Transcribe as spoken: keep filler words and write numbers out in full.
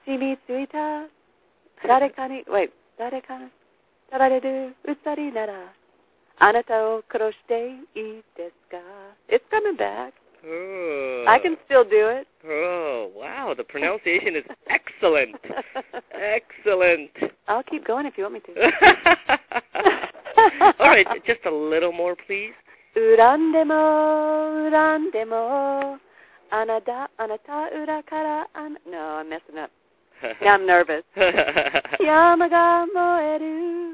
Shimitsuita, Darekani, wait, Darekani, Tarareru, Utsari Nara, Anata o Kuroshite ii desu ka? It's coming back. Oh. I can still do it. Oh, wow. The pronunciation is excellent. Excellent. I'll keep going if you want me to. All right, just a little more, please. Urandemo, urandemo, anada, anata ura kara an... No, I'm messing up. Yeah, I'm nervous. Yamaga moeru.